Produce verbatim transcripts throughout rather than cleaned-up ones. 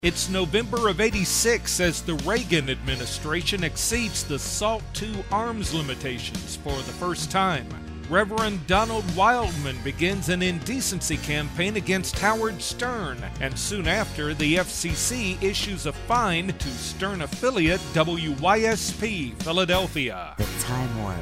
It's November of eighty-six as the Reagan administration exceeds the SALT two arms limitations for the first time. Reverend Donald Wildman begins an indecency campaign against Howard Stern, and soon after, the F C C issues a fine to Stern affiliate W Y S P Philadelphia. The Time Warp.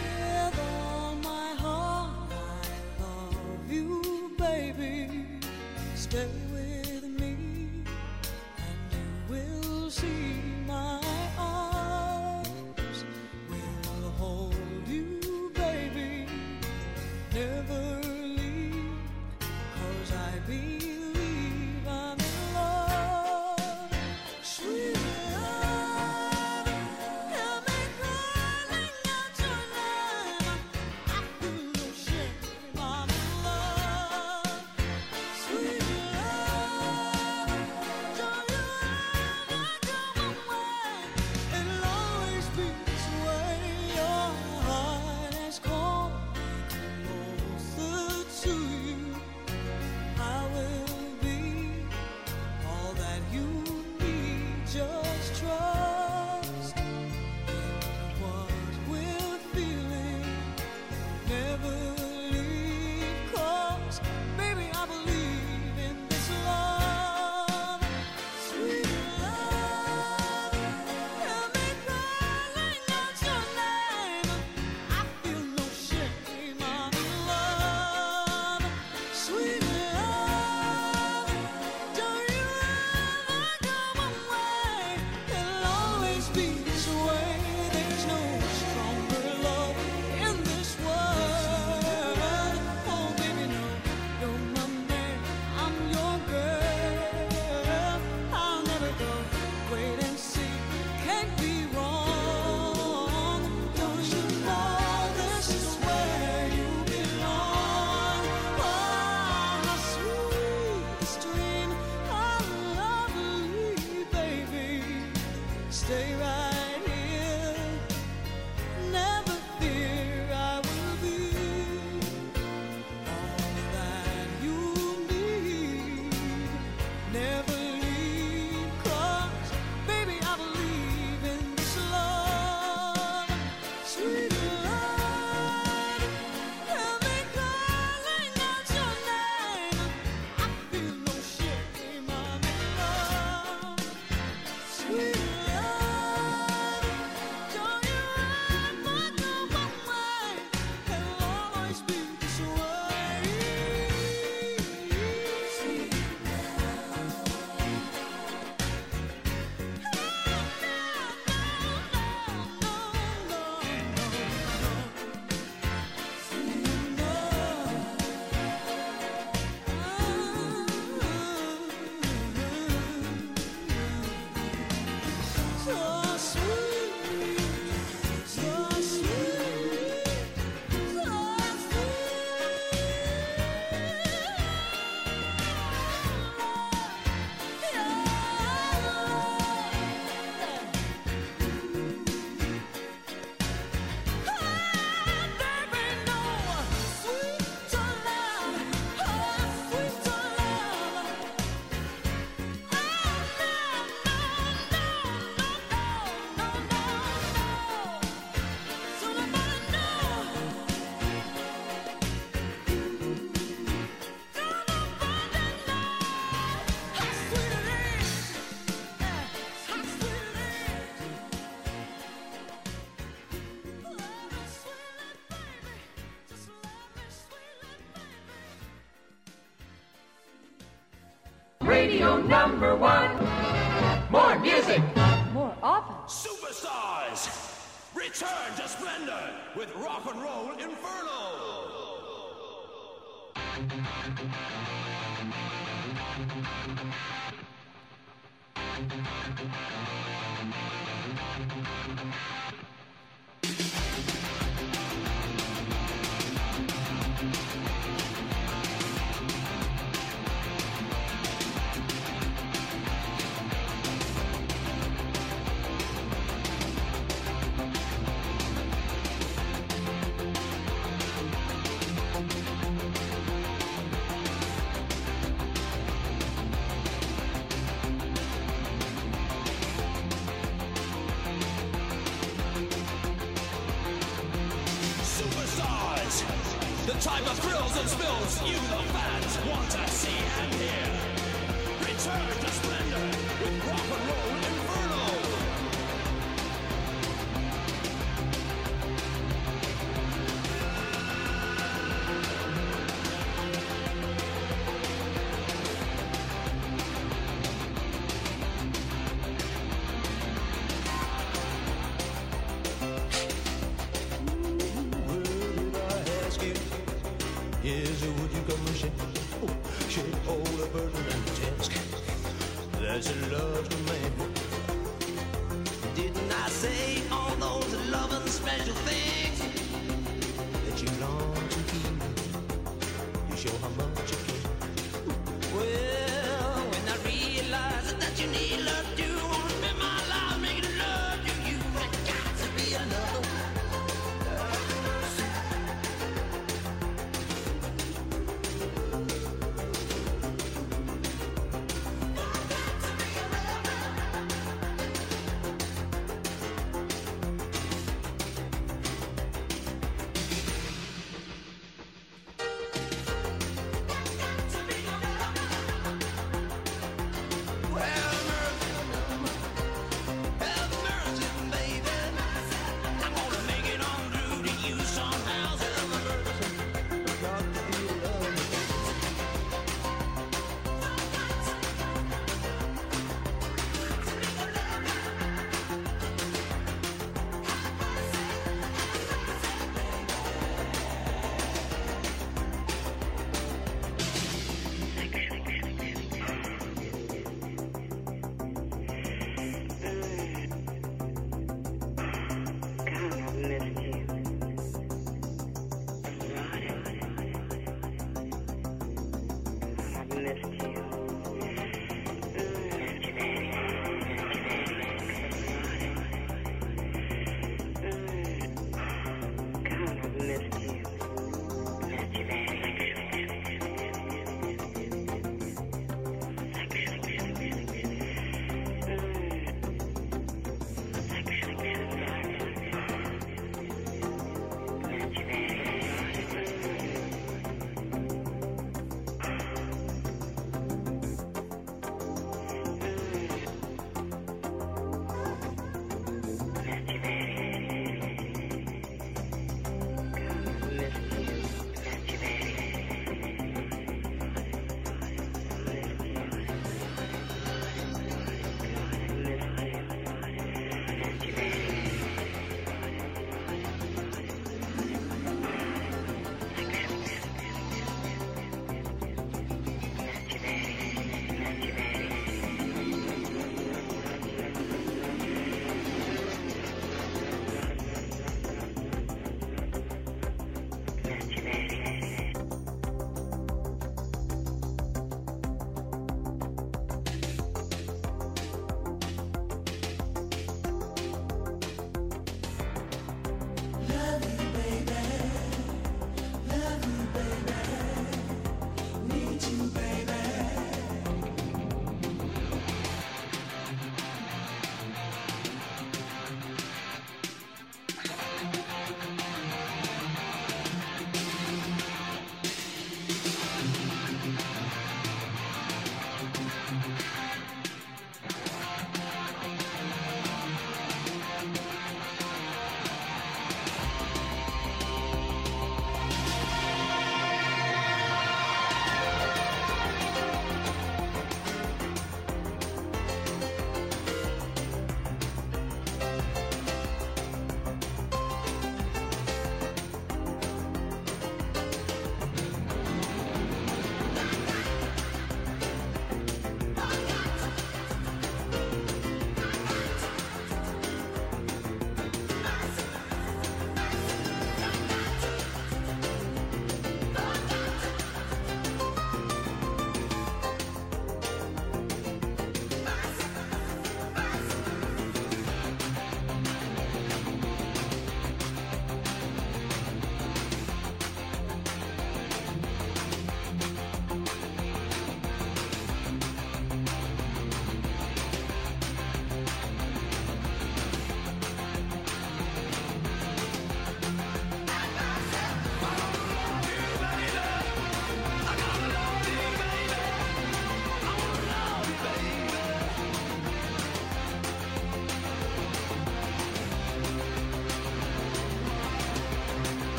Radio number one. More music. More often. Superstars. Return to splendor with Rock and Roll Inferno. the type of thrills and spills you, the fans, want to see and hear. Return to splendor with Rock and Roll Inferno. Yes, would you come and shake, oh, shake all the burden and task that's a love to man. Didn't I say all those loving special things that you long to keep? You show how much you care. Well, when I realize that you need love, you want to spend my life making love to you. There got to be another one.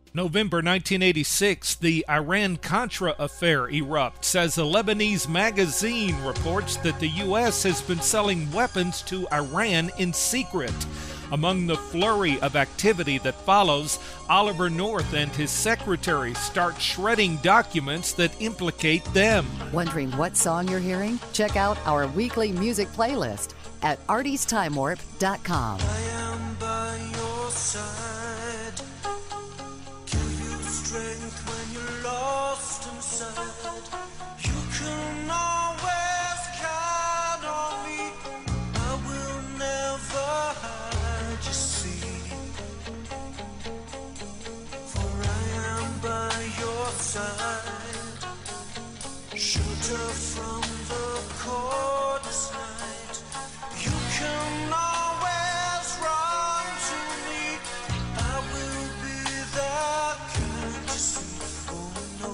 November nineteen eighty-six, the Iran-Contra affair erupts as a Lebanese magazine reports that the U S has been selling weapons to Iran in secret. Among the flurry of activity that follows, Oliver North and his secretary start shredding documents that implicate them. Wondering what song you're hearing? Check out our weekly music playlist at arties time warp dot com. I am by your side. Give you strength when you're lost inside. You can always count on me. I will never hide, you see. For I am by your side. Shelter from the coldest night. You can always run to me. I will be there, can't you see? Oh no.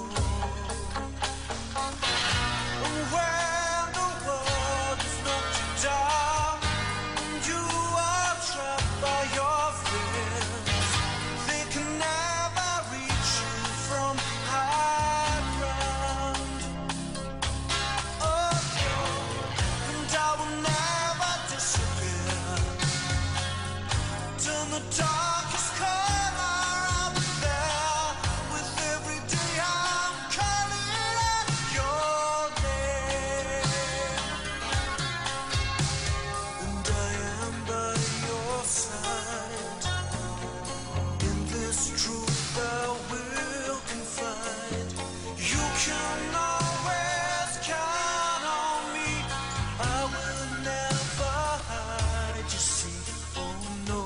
And when the world is knocked you down, and you are trapped by your fears, they can never reach you from high ground. Oh no. And I will never disappear. Turn the darkest corner up there. With every day I'm calling out your name. And I am by your side. In this truth I will confide. You can always count on me. I will never hide, you see. Oh no.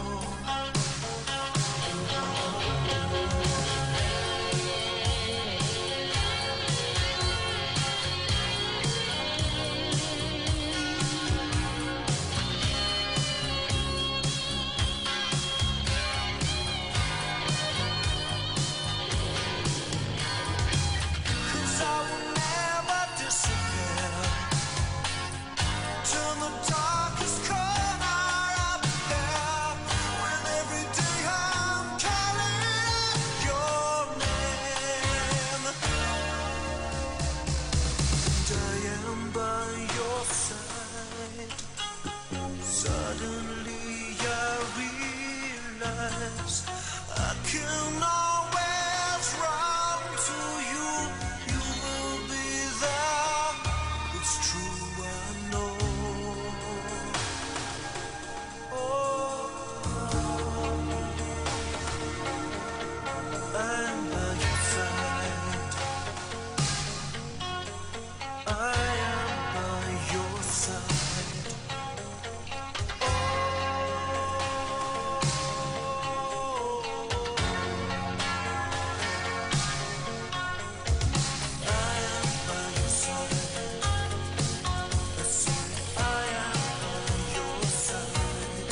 Cause I will never disappear. Turn the darkest corner up there. With every day I'm calling your name. And I am by your side. Suddenly I realize I can always run to you. You will be there. It's true, I know. Oh, I'm by your side. I am by your side. Oh, I am by your side. Let's see, I am by your side.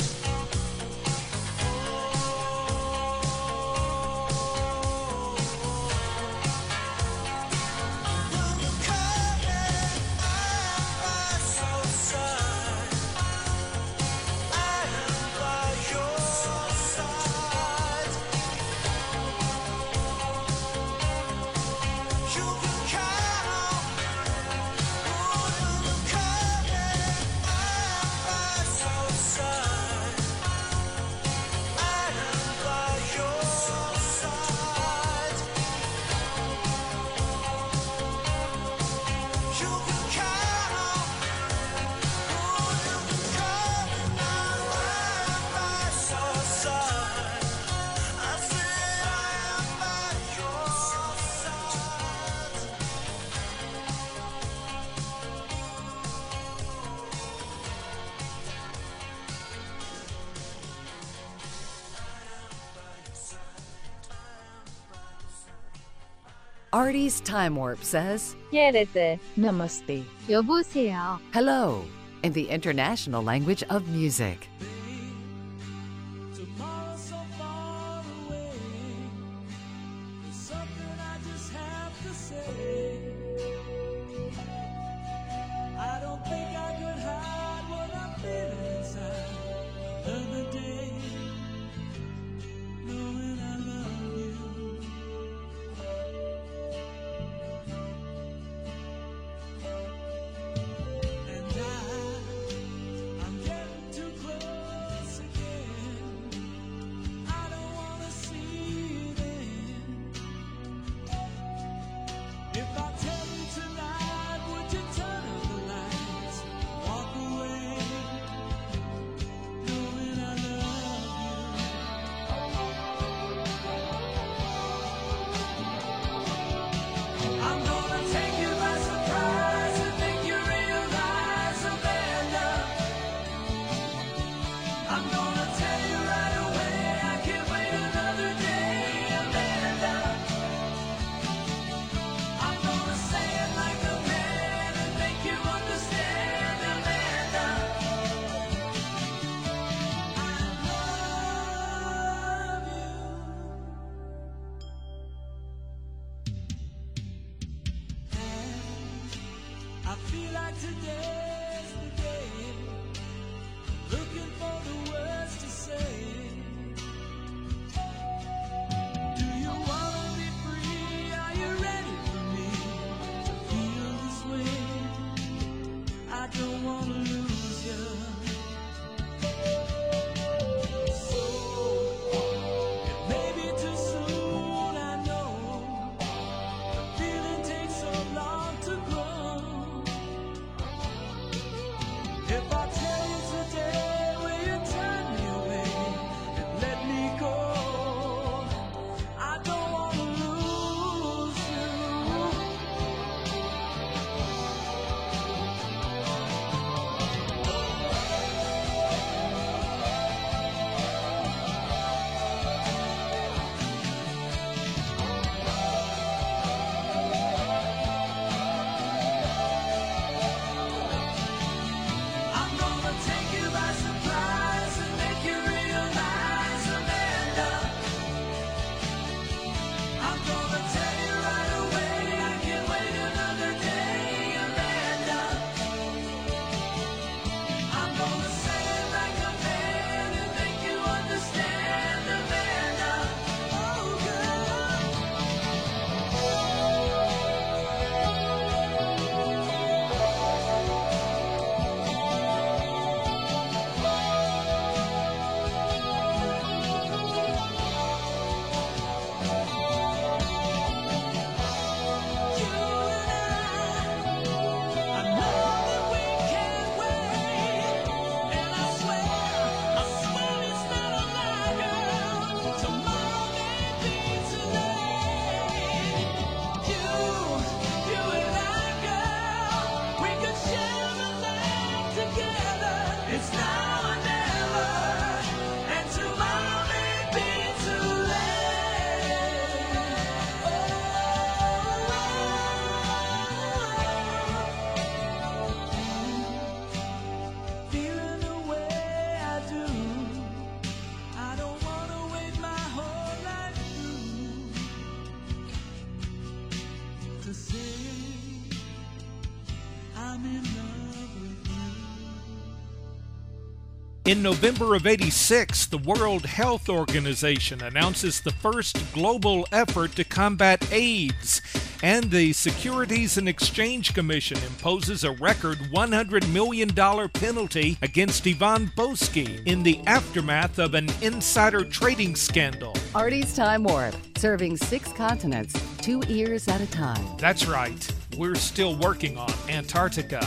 When you call me, I am by your side. I am by your side. You can count on me. When you call me, I am by your side. I am by your side. You can count on me. When you call me now, I am by your side. I say I am by your side. Artie's Time Warp says Yerete. Namaste. 여보세요. hello in the international language of music. Tomorrow's so far away. There's something I just have to say. I don't think I could hide what I'm feeling inside another day. Knowing I love you. like today's the day. Looking for the words to say. Do you wanna be free? Are you ready for me to feel this way? I don't wanna lose you. So it may be too soon, I know. The feeling takes so long to grow. If I tell you today, will you turn me away and let me go? I don't wanna lose you. I'm gonna take you by surprise and make you realize, Amanda. I'm gonna tell you right away, I can't wait another day, Amanda. I'm gonna say it like a man and make you understand, Amanda. Oh, girl. You and I, I know that we can't wait, and I swear, I swear it's not a lie, girl. Tomorrow may be too late. You, you and I, girl, we could share a life together. It's now or never, and tomorrow may be too late. Feeling the way I do, I don't wanna wait my whole life through to say I'm in love with you. In November of eighty-six, the World Health Organization announces the first global effort to combat AIDS, and the Securities and Exchange Commission imposes a record one hundred million dollars penalty against Ivan Boesky in the aftermath of an insider trading scandal. Artie's Time Warp, serving six continents, two ears at a time. That's right, we're still working on Antarctica.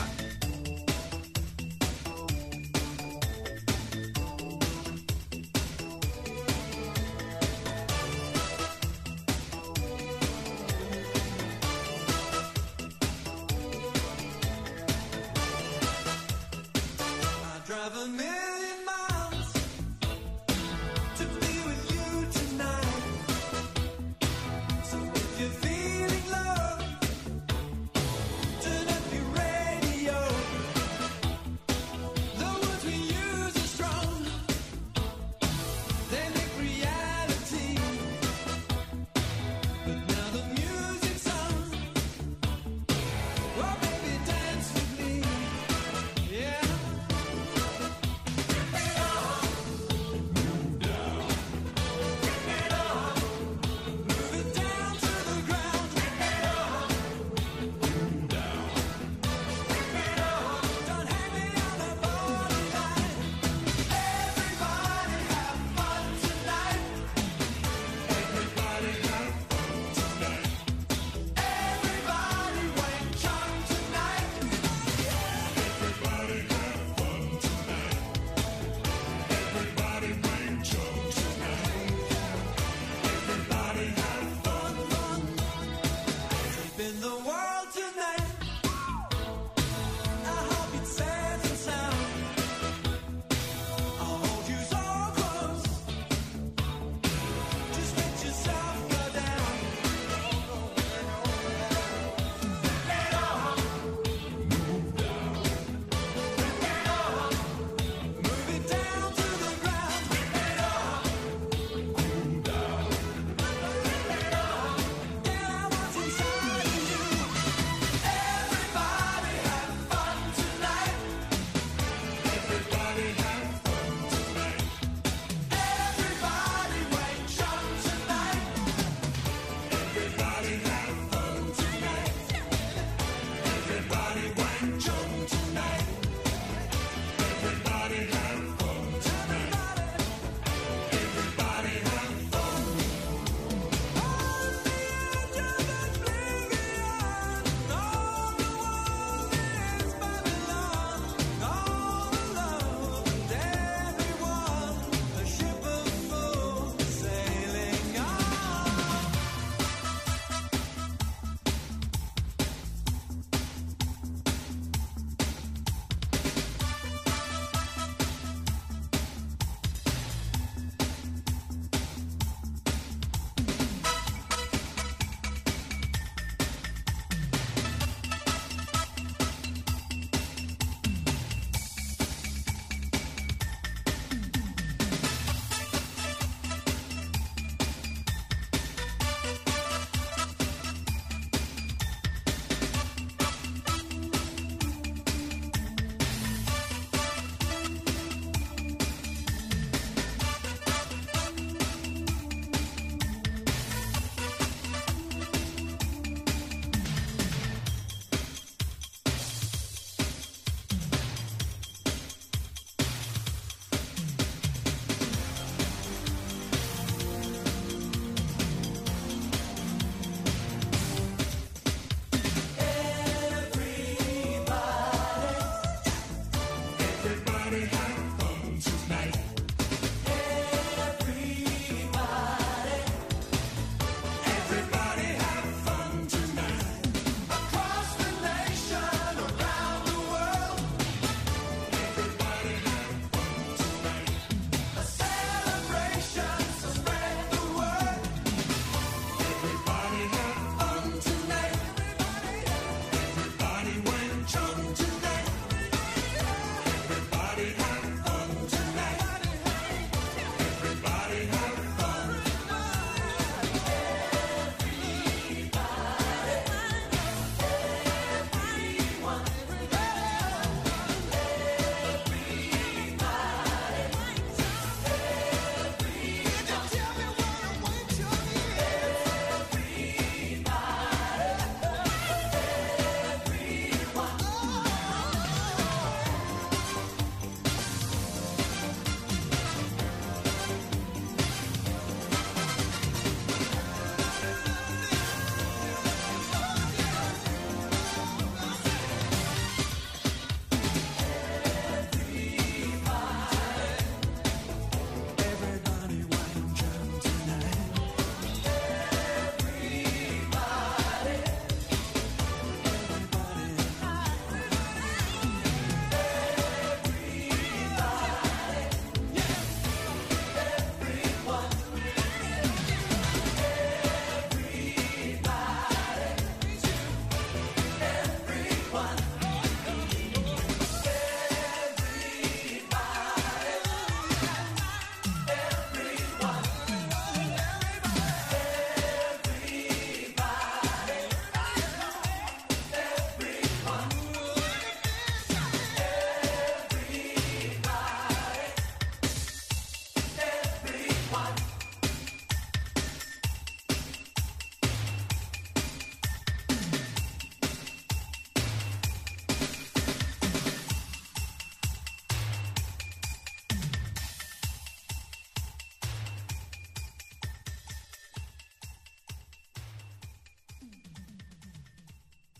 I drive a million miles to be with you tonight. So if you're feeling low, turn up your radio.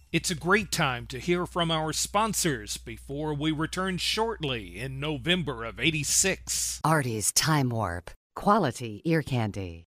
It's a great time to hear from our sponsors before we return shortly in November of eighty-six. Artie's Time Warp. Quality ear candy.